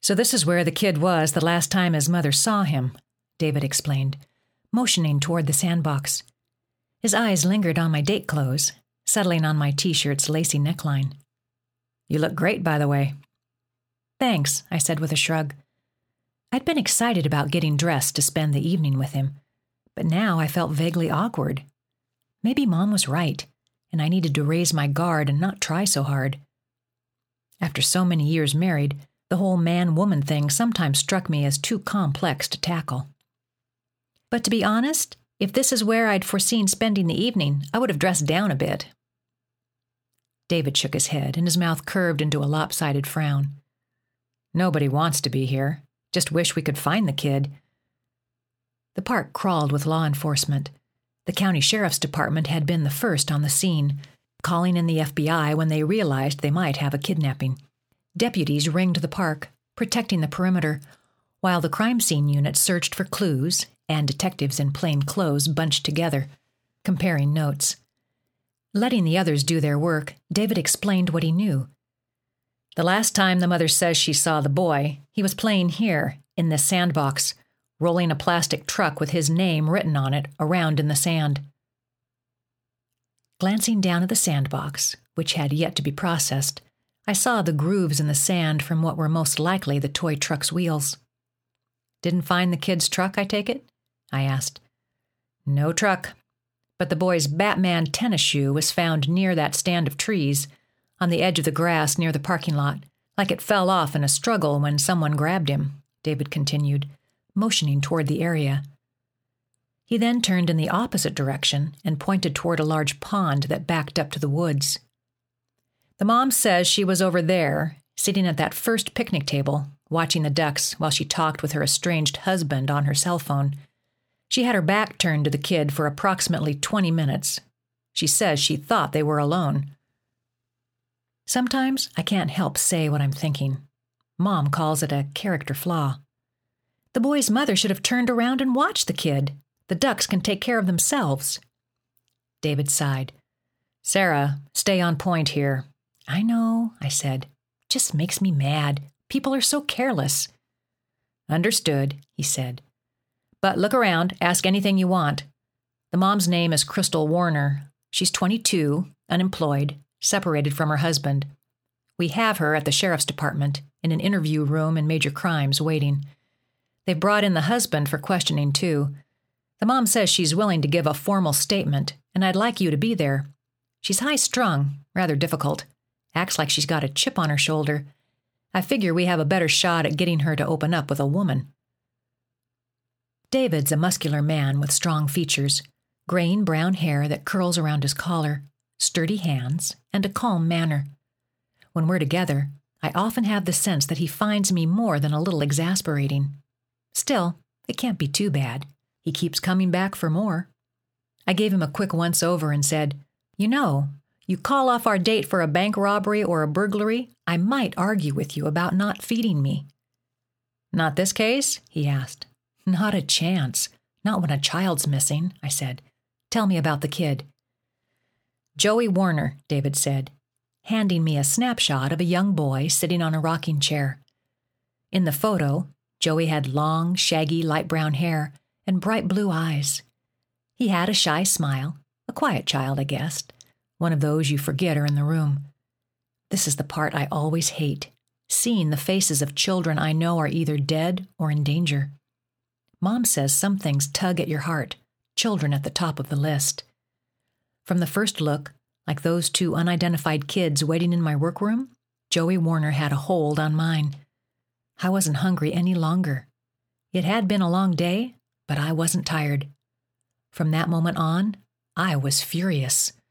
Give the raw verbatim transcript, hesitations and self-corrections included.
So this is where the kid was the last time his mother saw him, David explained, motioning toward the sandbox. His eyes lingered on my date clothes, settling on my t-shirt's lacy neckline. You look great, by the way. Thanks, I said with a shrug. I'd been excited about getting dressed to spend the evening with him, but now I felt vaguely awkward. Maybe Mom was right, and I needed to raise my guard and not try so hard. After so many years married, the whole man-woman thing sometimes struck me as too complex to tackle. But to be honest, if this is where I'd foreseen spending the evening, I would have dressed down a bit. David shook his head, and his mouth curved into a lopsided frown. Nobody wants to be here. Just wish we could find the kid. The park crawled with law enforcement. The county sheriff's department had been the first on the scene, calling in the F B I when they realized they might have a kidnapping. Deputies ringed the park, protecting the perimeter, while the crime scene unit searched for clues, and detectives in plain clothes bunched together, comparing notes. Letting the others do their work, David explained what he knew. The last time the mother says she saw the boy, he was playing here, in this sandbox, rolling a plastic truck with his name written on it around in the sand. Glancing down at the sandbox, which had yet to be processed, I saw the grooves in the sand from what were most likely the toy truck's wheels. Didn't find the kid's truck, I take it? I asked. No truck, but the boy's Batman tennis shoe was found near that stand of trees, on the edge of the grass near the parking lot, like it fell off in a struggle when someone grabbed him, David continued, motioning toward the area. He then turned in the opposite direction and pointed toward a large pond that backed up to the woods. The mom says she was over there, sitting at that first picnic table, watching the ducks while she talked with her estranged husband on her cell phone. She had her back turned to the kid for approximately twenty minutes. She says she thought they were alone. Sometimes I can't help say what I'm thinking. Mom calls it a character flaw. The boy's mother should have turned around and watched the kid. The ducks can take care of themselves. David sighed. Sarah, stay on point here. I know, I said. Just makes me mad. People are so careless. Understood, he said. But look around, ask anything you want. The mom's name is Crystal Warner. She's twenty-two, unemployed, separated from her husband. We have her at the sheriff's department, in an interview room in major crimes, waiting. They've brought in the husband for questioning, too. The mom says she's willing to give a formal statement, and I'd like you to be there. She's high-strung, rather difficult. Acts like she's got a chip on her shoulder. I figure we have a better shot at getting her to open up with a woman. David's a muscular man with strong features, graying brown hair that curls around his collar, sturdy hands, and a calm manner. When we're together, I often have the sense that he finds me more than a little exasperating. Still, it can't be too bad. He keeps coming back for more. I gave him a quick once-over and said, You know, you call off our date for a bank robbery or a burglary, I might argue with you about not feeding me. Not this case? He asked. Not a chance. Not when a child's missing, I said. Tell me about the kid. Joey Warner, David said, handing me a snapshot of a young boy sitting on a rocking chair. In the photo, Joey had long, shaggy, light brown hair and bright blue eyes. He had a shy smile, a quiet child, I guessed, one of those you forget are in the room. This is the part I always hate, seeing the faces of children I know are either dead or in danger. Mom says some things tug at your heart, children at the top of the list. From the first look, like those two unidentified kids waiting in my workroom, Joey Warner had a hold on mine. I wasn't hungry any longer. It had been a long day, but I wasn't tired. From that moment on, I was furious.